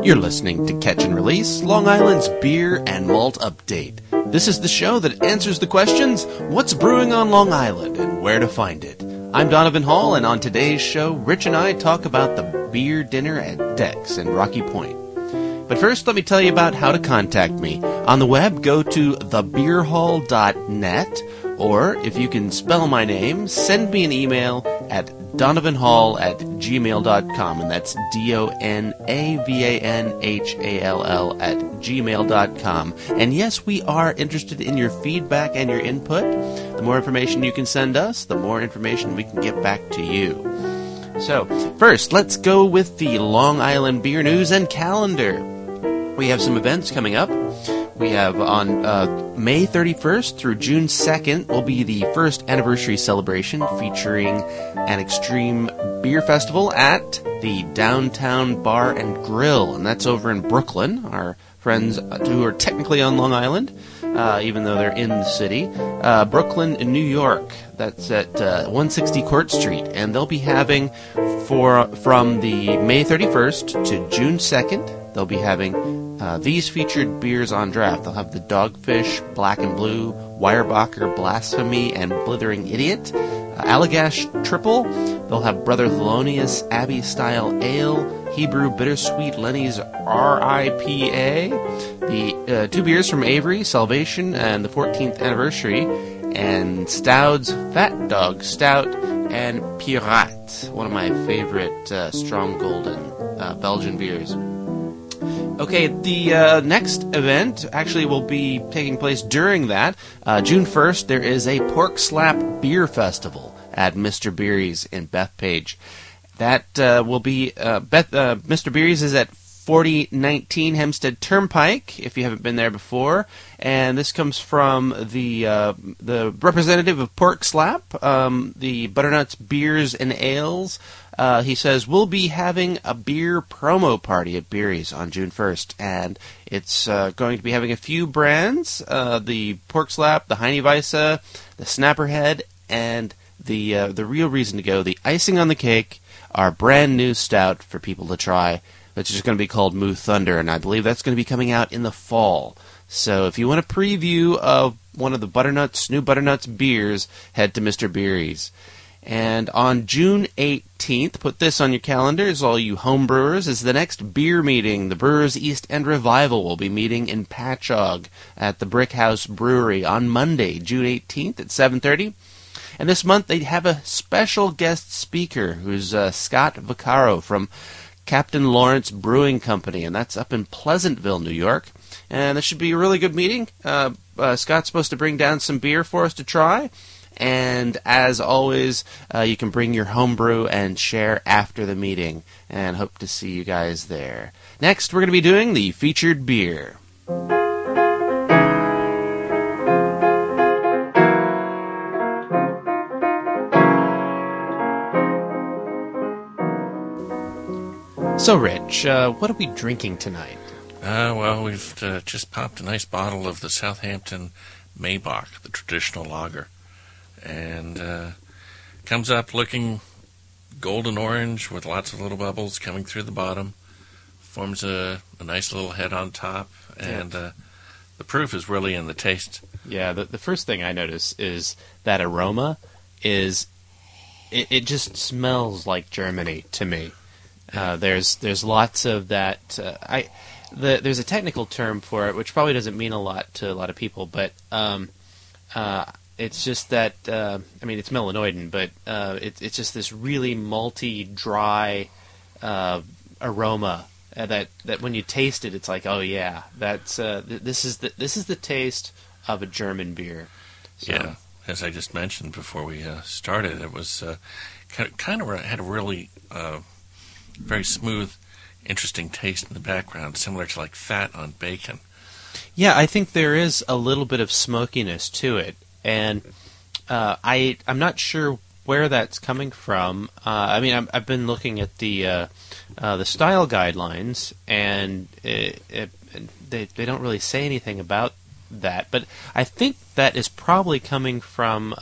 You're listening to Catch and Release, Long Island's beer and malt update. This is the show that answers the questions, what's brewing on Long Island and where to find it. I'm Donovan Hall, and on today's show, Rich and I talk about the beer dinner at Dex in Rocky Point. But first, let me tell you about how to contact me. On the web, go to thebeerhall.net, or if you can spell my name, send me an email at donovanhall@gmail.com, and that's DONAVANHALL@gmail.com. And yes, we are interested in your feedback and your input. The more information you can send us, the more information we can get back to you. So, first, let's go with the Long Island beer news and calendar. We have some events coming up. We have on May 31st through June 2nd will be the first anniversary celebration featuring an extreme beer festival at the Downtown Bar and Grill, and that's over in Brooklyn. Our friends who are technically on Long Island, even though they're in the city. Brooklyn, New York. That's at 160 Court Street, and they'll be having from the May 31st to June 2nd. They'll be having these featured beers on draft. They'll have the Dogfish, Black and Blue, Weyerbacher, Blasphemy, and Blithering Idiot. Allagash Triple. They'll have Brother Thelonious Abbey Style Ale, Hebrew Bittersweet Lenny's RIPA. The two beers from Avery, Salvation, and the 14th anniversary, and Stoud's Fat Dog Stout and Pirate, one of my favorite strong golden Belgian beers. Okay, the next event actually will be taking place during that. June 1st, there is a Pork Slap Beer Festival at Mr. Beery's in Bethpage. That will be, Mr. Beery's is at 4019 Hempstead Turnpike, if you haven't been there before. And this comes from the representative of Pork Slap, the Butternuts Beers and Ales. He says, we'll be having a beer promo party at Beery's on June 1st, and it's going to be having a few brands, the Pork Slap, the Heine Weisse, the Snapperhead, and the real reason to go, the icing on the cake, our brand new stout for people to try, which is going to be called Moo Thunder, and I believe that's going to be coming out in the fall. So if you want a preview of one of the new Butternuts beers, head to Mr. Beery's. And on June 18th, put this on your calendars, all you homebrewers, is the next beer meeting. The Brewers East End Revival will be meeting in Patchogue at the Brick House Brewery on Monday, June 18th at 7:30. And this month they have a special guest speaker, who's Scott Vaccaro from Captain Lawrence Brewing Company, and that's up in Pleasantville, New York. And this should be a really good meeting. Scott's supposed to bring down some beer for us to try. And as always, you can bring your homebrew and share after the meeting. And hope to see you guys there. Next, we're going to be doing the featured beer. So, Rich, what are we drinking tonight? Well, we've just popped a nice bottle of the Southampton Maybach, the traditional lager. And comes up looking golden orange with lots of little bubbles coming through the bottom. Forms a nice little head on top. And the proof is really in the taste. Yeah, the first thing I notice is that aroma is... It just smells like Germany to me. There's lots of that. There's a technical term for it, which probably doesn't mean a lot to a lot of people, but it's just that. It's melanoidin, but it's just this really malty, dry aroma that when you taste it, it's like, oh yeah, that's this is the taste of a German beer. So. Yeah, as I just mentioned before we started, it was kind of had a really very smooth, interesting taste in the background, similar to like fat on bacon. Yeah, I think there is a little bit of smokiness to it, and I'm not sure where that's coming from. I've been looking at the style guidelines, and they don't really say anything about that, but I think that is probably coming from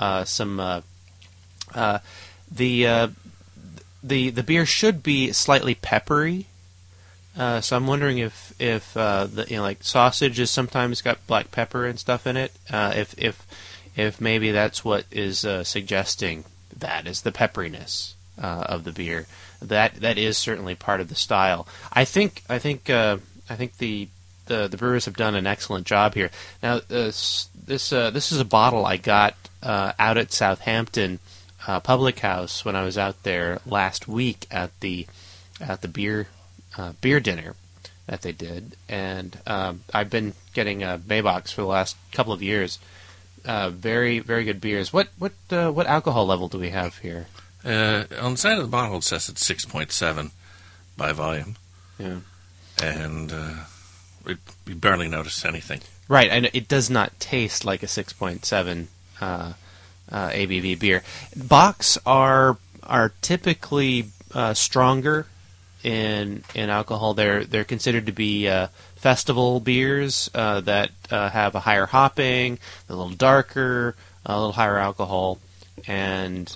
the beer should be slightly peppery, So I'm wondering if the like sausage is sometimes got black pepper and stuff in it. If maybe that's what is suggesting that is the pepperiness of the beer. That is certainly part of the style. I think the brewers have done an excellent job here. Now this is a bottle I got out at Southampton Public House when I was out there last week at the beer dinner that they did, and I've been getting Maybachs for the last couple of years. Very, very good beers. What alcohol level do we have here? On the side of the bottle it says it's 6.7 by volume. Yeah, and we barely noticed anything. Right, and it does not taste like a 6.7 ABV beer. Bocks are typically stronger in alcohol. They're considered to be festival beers that have a higher hopping, a little darker, a little higher alcohol, and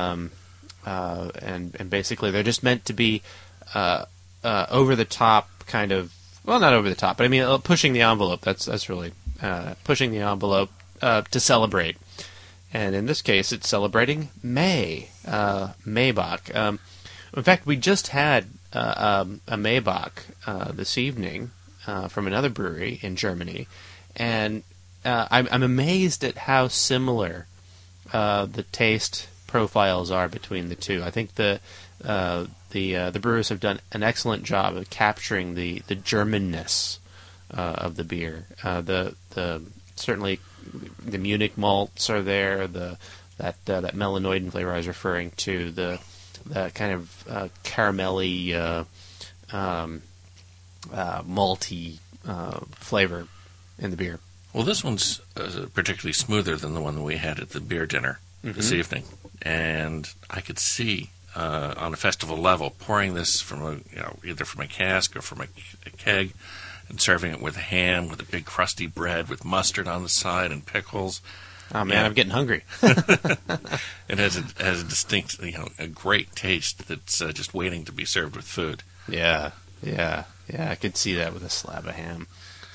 basically they're just meant to be over the top kind of. Well, not over the top, but I mean pushing the envelope. That's really pushing the envelope to celebrate. And in this case, it's celebrating Maybach. In fact, we just had a Maybach this evening from another brewery in Germany, and I'm amazed at how similar the taste profiles are between the two. I think the brewers have done an excellent job of capturing the Germanness of the beer. Certainly the Munich malts are there. That melanoidin flavor I was referring to. The kind of caramelly, malty flavor in the beer. Well, this one's particularly smoother than the one that we had at the beer dinner this evening, and I could see on a festival level pouring this from either from a cask or from a keg, and serving it with ham, with a big crusty bread, with mustard on the side and pickles. Oh man, I'm getting hungry. It has a distinct, a great taste that's just waiting to be served with food. Yeah, I could see that with a slab of ham.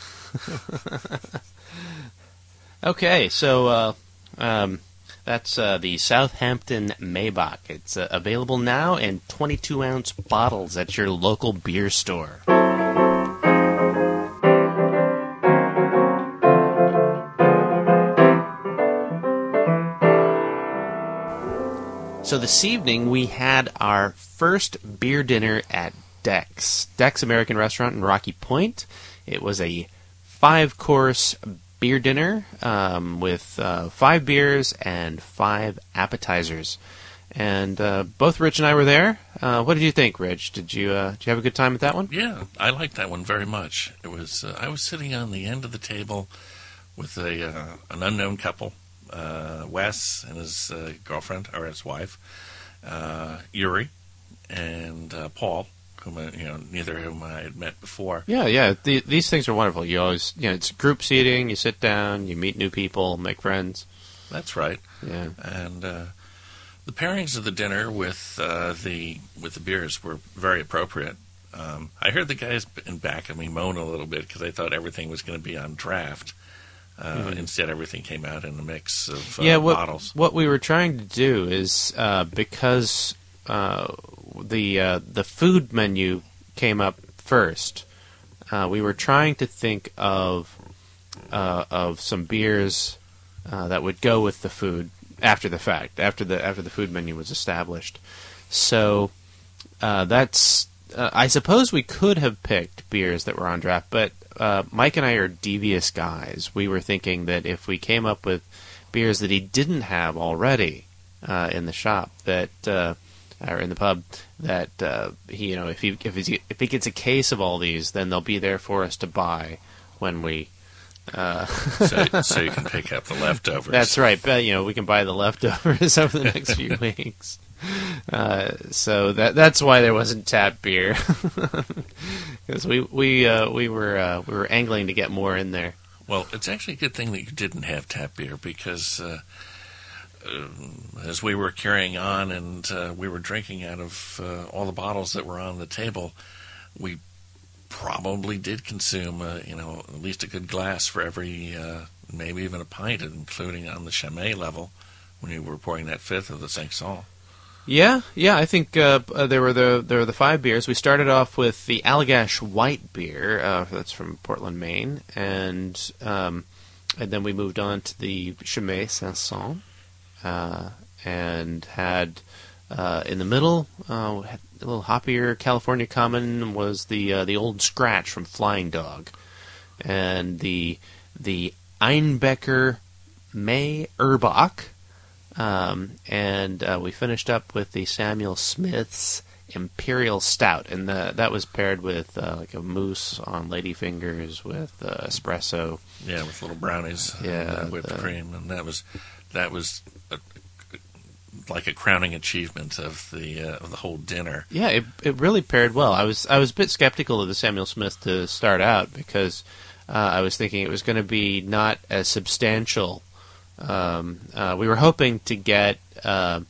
Okay, so that's the Southampton Maybach. It's available now in 22-ounce bottles at your local beer store. So this evening we had our first beer dinner at Deck's American Restaurant in Rocky Point. It was a 5-course beer dinner with 5 beers and 5 appetizers. And both Rich and I were there. What did you think, Rich? Did you have a good time with that one? Yeah, I liked that one very much. It was I was sitting on the end of the table with an unknown couple. Wes and his girlfriend, or his wife, Yuri, and Paul, whom neither of whom I had met before. Yeah. These things are wonderful. You always, it's group seating. You sit down, you meet new people, make friends. That's right. Yeah. And the pairings of the dinner with the beers were very appropriate. I heard the guys in back of me moan a little bit because I thought everything was going to be on draft. Instead, everything came out in a mix of bottles. What we were trying to do is because the food menu came up first, we were trying to think of some beers that would go with the food after the fact, after the food menu was established. So that's. I suppose we could have picked beers that were on draft, but Mike and I are devious guys. We were thinking that if we came up with beers that he didn't have already in the shop, that or in the pub, that he, if he gets a case of all these, then they'll be there for us to buy when we. So you can pick up the leftovers. That's right. But, we can buy the leftovers over the next few weeks. So that's why there wasn't tap beer, because we were angling to get more in there. Well, it's actually a good thing that you didn't have tap beer, because as we were carrying on and we were drinking out of all the bottles that were on the table, we probably did consume, at least a good glass for every, maybe even a pint, including on the Chimay level when you were pouring that fifth of the Cinq-Cents. Yeah. I think there were the 5 beers. We started off with the Allagash White beer. That's from Portland, Maine, and then we moved on to the Chimay Saint-Saëns, and had in the middle, had a little hoppier California Common was the Old Scratch from Flying Dog, and the Einbecker May Erbach. And we finished up with the Samuel Smith's Imperial Stout, and that was paired with like a mousse on ladyfingers with espresso. Yeah, with little brownies, and whipped cream, and that was like a crowning achievement of the whole dinner. Yeah, it really paired well. I was a bit skeptical of the Samuel Smith to start out because I was thinking it was going to be not as substantial. We were hoping to get a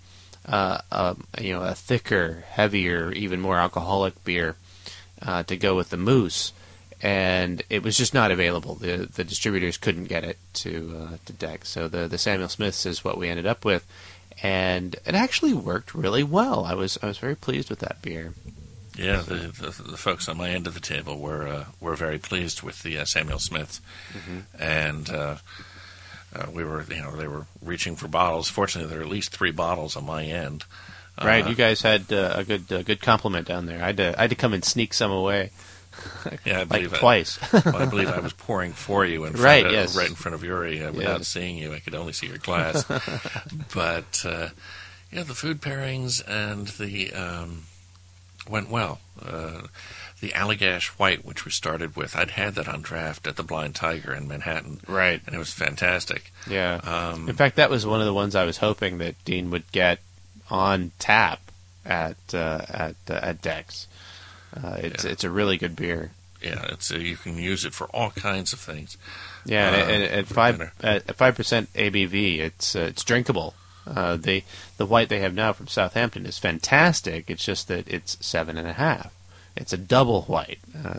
thicker, heavier, even more alcoholic beer to go with the mousse, and it was just not available. The distributors couldn't get it to Dex, so the Samuel Smith's is what we ended up with, and it actually worked really well. I was very pleased with that beer. Yeah, the folks on my end of the table were very pleased with the Samuel Smith's, and. They were reaching for bottles. Fortunately, there were at least 3 bottles on my end. Right, you guys had a good compliment down there. I had to come and sneak some away. Yeah, I believe twice. I believe I was pouring for you in front right in front of Yuri without seeing you. I could only see your glass. But the food pairings and the went well. The Allagash White, which we started with, I'd had that on draft at the Blind Tiger in Manhattan. Right. And it was fantastic. Yeah. In fact, that was one of the ones I was hoping that Dean would get on tap at Dex. It's a really good beer. Yeah, you can use it for all kinds of things. Yeah, and at 5% ABV, it's drinkable. The white they have now from Southampton is fantastic. It's just that it's 7.5. It's a double white,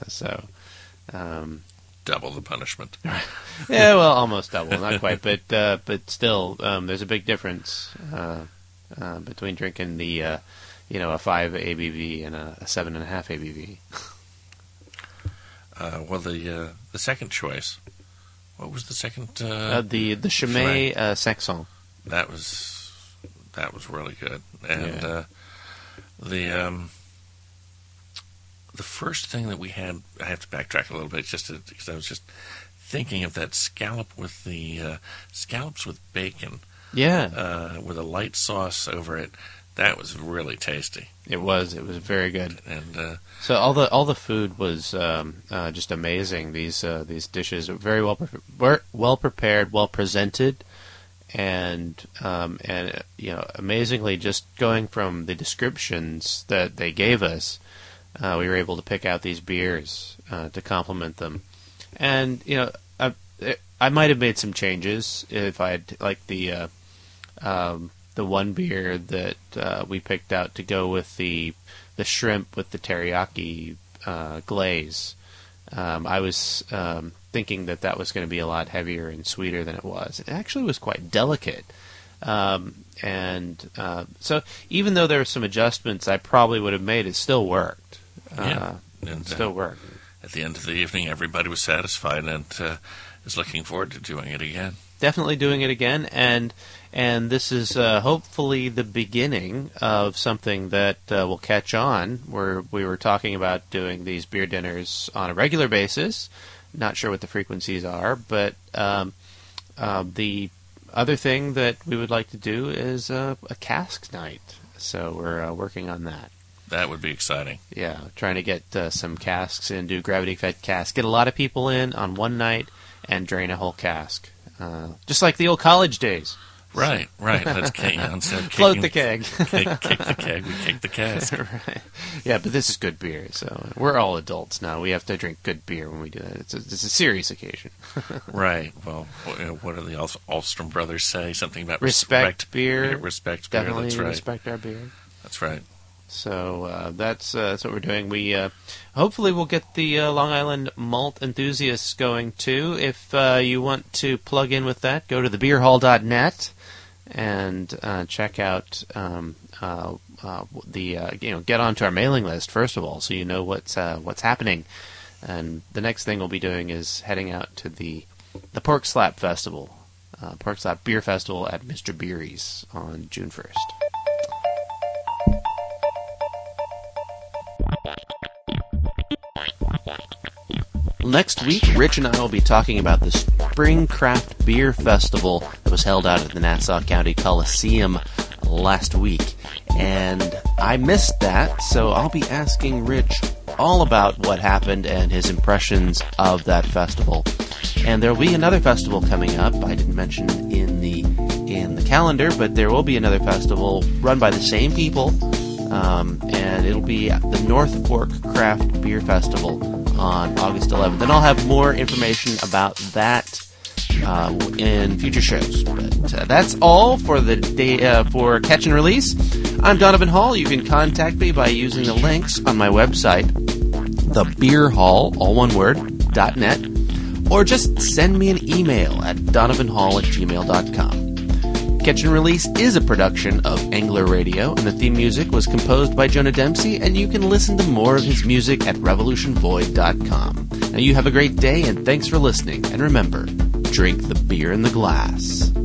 double the punishment. Yeah, well, almost double, not quite, but still, there's a big difference between drinking the a 5 ABV and a 7.5 ABV. Well, the second choice. What was the second? The Chimay Saint-Saëns. That was really good, and the first thing that we had, I have to backtrack a little bit because I was just thinking of that scallop with the scallops with bacon. Yeah. With a light sauce over it. That was really tasty. It was very good. And so all the food was just amazing. These dishes are very well prepared, well presented, and amazingly, just going from the descriptions that they gave us. We were able to pick out these beers to complement them, and I might have made some changes if I'd like the one beer that we picked out to go with the shrimp with the teriyaki glaze. I was thinking that was going to be a lot heavier and sweeter than it was. It actually was quite delicate. So even though there were some adjustments I probably would have made, it still worked. It still worked. At the end of the evening, everybody was satisfied and is looking forward to doing it again. Definitely doing it again, and this is hopefully the beginning of something that will catch on. We were talking about doing these beer dinners on a regular basis. Not sure what the frequencies are, but the other thing that we would like to do is a cask night. So we're working on that. That would be exciting. Yeah, trying to get some casks in, do gravity-fed casks. Get a lot of people in on one night and drain a whole cask. Just like the old college days. Right. Let's instead of float the keg. kick the keg, we kick the cask. Right. Yeah, but this is good beer, so we're all adults now. We have to drink good beer when we do that. It's a serious occasion. Right. Well, what do the Alstrom brothers say? Something about respect beer. Respect beer. Definitely That's right. Respect our beer. That's right. So that's what we're doing. We hopefully we'll get the Long Island malt enthusiasts going too. If you want to plug in with that, go to thebeerhall.net and check out get onto our mailing list first of all, so you know what's happening. And the next thing we'll be doing is heading out to the Pork Slap Festival, Pork Slap Beer Festival at Mr. Beery's on June 1st. Next week, Rich and I will be talking about the Spring Craft Beer Festival that was held out at the Nassau County Coliseum last week. And I missed that, so I'll be asking Rich all about what happened and his impressions of that festival. And there will be another festival coming up. I didn't mention in the calendar, but there will be another festival run by the same people, and it'll be the North Fork Craft Beer Festival on August 11th. And I'll have more information about that in future shows. But that's all for the day for Catch and Release. I'm Donovan Hall. You can contact me by using the links on my website, thebeerhall, all one word, .net, or just send me an email at donovanhall@gmail.com. Catch and Release is a production of Angler Radio, and the theme music was composed by Jonah Dempsey, and you can listen to more of his music at revolutionvoid.com. Now you have a great day, and thanks for listening, and remember, drink the beer in the glass.